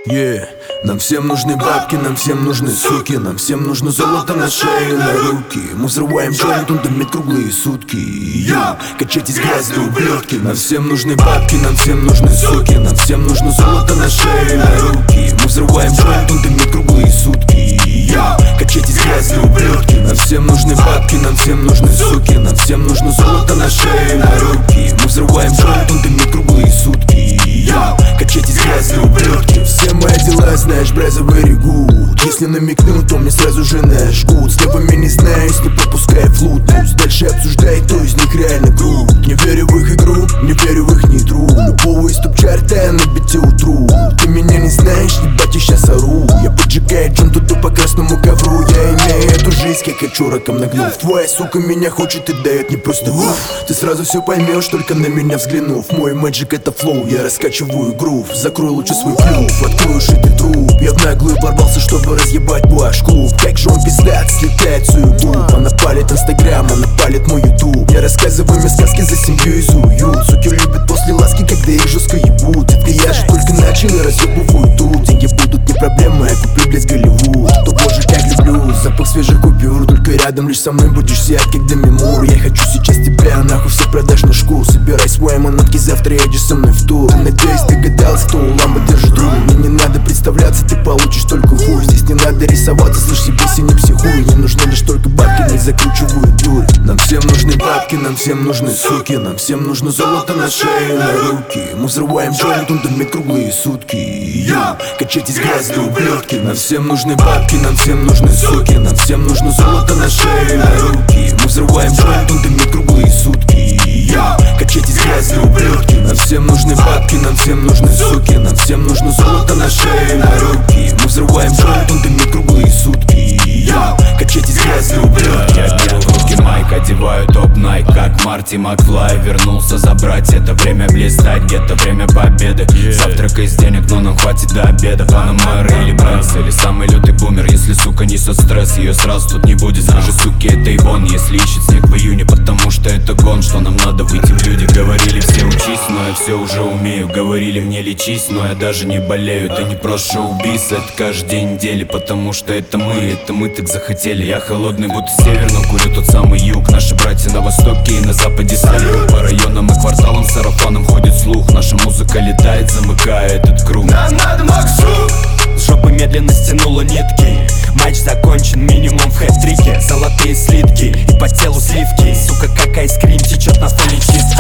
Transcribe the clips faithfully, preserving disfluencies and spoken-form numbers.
Yeah. Нам всем нужны бабки, нам всем нужны суки, нам всем нужно золото на шею, на руки. Мы взрываем joint, он дымит круглые сутки. Yeah. Качайтесь, грязные ублюдки. Нам всем нужны бабки, нам всем нужны суки, нам всем нужно золото на шею, на руки. Мы взрываем joint, он дымит круглые сутки. Yeah. Качайтесь, грязные ублюдки. Нам всем нужны бабки, нам всем нужны суки, нам всем нужно золото на шею, на руки. Мы взрываем joint, он дымит круглые сутки. Yeah. Качайтесь, грязные ублюдки. Все мои дела, знаешь, браза very good. Если намекну, то мне сразу же нажгут. С тобами не знаюсь, не пропуская флут. Пусть дальше обсуждает, кто из них реально груб. Не верю в их игру, не верю в их нитру. Любого из топ-чарта я на бите утру. Ты меня не знаешь, ебать, я сейчас ору. Я поджигаю джанту по красному ковру. Я имею эту жизнь, как я чураком нагнув. Твоя сука меня хочет и дает не просто уф. Ты сразу все поймешь, только на меня взглянув. Мой мэджик это флоу, я раскачиваю грув. Закрой лучше свой клюв, откроешь и ты труп. Я в наглую ворвался, чтобы разъебать ваш-клуб. Как же он пиздат, слетает суету. Она палит инстаграм, она палит мой ютуб. Я рассказываю мне сказки за семью из уют. Суки любят после ласки, когда их жестко ебут. Это я же только начал и разъебываю тут. Деньги будут не проблема, я куплю, блядь, Голливуд. То боже, как люблю запах свежих купюр. Только рядом лишь со мной будешь сиять, как Демимур. Я хочу сейчас тебя, нахуй всех продашь на шкур. Собирай свои манатки, завтра едешь со мной в тур. Надеюсь, ты гадался, кто у ламбы держит друг. Мне не надо представляться, ты получишь только хуй. Здесь не надо рисоваться, слышь, себе не психуй. Не нужны лишь только бабки, не закручиваю дурь. Нам всем нужны бабки, нам всем нужны суки, нам всем нужно золото на шею, на руки. Мы взрываем joint, он дымит круглые сутки. Yeah. Качайтесь, грязные ублюдки. Нам всем нужны бабки, нам всем нужны суки, нам всем нужно золото на шею, на руки. Мы взрываем joint, он дымит круглые сутки. Yeah. Качайтесь, грязные ублюдки. Нам всем нужны бабки, нам всем нужны суки, нам всем нужно золото на шею, на руки. Мы взрываем joint, он дымит круглые сутки. Yeah. Качайтесь, грязные ублюдки. Я беру в руки майк, одеваю топ Найк, как Марти Макфлай. Вернулся забрать, это время блистать, где-то время победы. Завтрак из денег, но нам хватит до обеда. Панамера или Бэнкс, или самый лютый бумер. Если сука несет стресс, ее сразу тут не будет. Скажи суки, это Ивон, если ищет снег в июне. Потому что это гон, что нам надо выйти в люди. Говорили все учись, но я все уже умею. Говорили мне лечись, но я даже не болею. Это не просто шоу-биз, это каждый день недели. Потому что это мы, это мы так захотели. Я холодный, будто север, но курю тот самый юг. Наши братья на востоке и на западе салют. По районам и кварталам сарафаном ходит слух. Наша музыка летает, замыкая этот круг. Нам надо максу. С жопы медленно стянула нитки. Матч закончен, минимум в хэт-трике. Золотые слитки и по телу сливки. Сука, как айскрим течет на фоне чистки.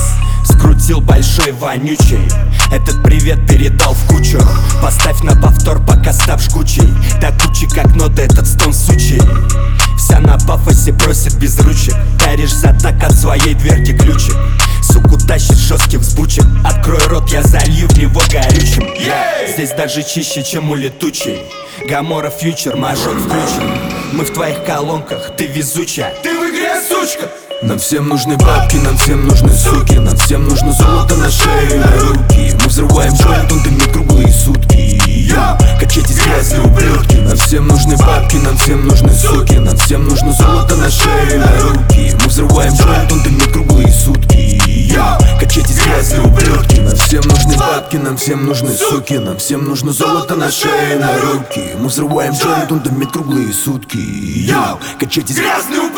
Скрутил большой вонючий. Этот привет передал в кучу. Поставь на повтор, пока став жгучий. До кучи как нота этот стон сучий. Вся на пафосе просит без ручек. Даришь за так от своей дверки ключик. Суку тащит жесткий взбучек. Открой рот, я залью в него горючим. yeah! Здесь даже чище, чем у летучей. Гамора фьючер, мажор включен. Мы в твоих колонках, ты везучая. Ты в игре, сучка. Нам всем нужны бабки, нам всем нужны суки, нам всем нужно золото на шею, на руки. Мы взрываем joint, он дымит круглые сутки. Yeah. Качайтесь, грязные ублюдки. Нам всем нужны бабки, нам всем нужны суки, нам всем нужно золото на шею, на руки. Мы взрываем joint, он дымит круглые сутки. Yeah. Качайтесь, грязные ублюдки. Нам всем нужны бабки, нам всем нужны суки, нам всем нужно золото на шею, на руки. Мы взрываем joint, он дымит круглые сутки. Yeah. Качайтесь, грязные ублюдки.